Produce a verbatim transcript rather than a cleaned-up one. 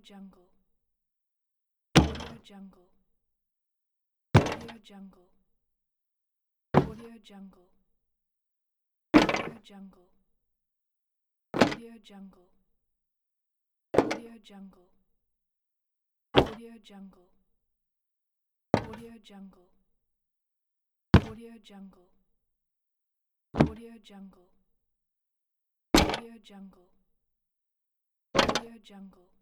Jungle. Audio Jungle. Audio Jungle. Audio Jungle. Audio Jungle. Audio Jungle. Audio Jungle. Audio Jungle. Audio Jungle. Audio Jungle. Audio Jungle. Audio Jungle. Audio Jungle.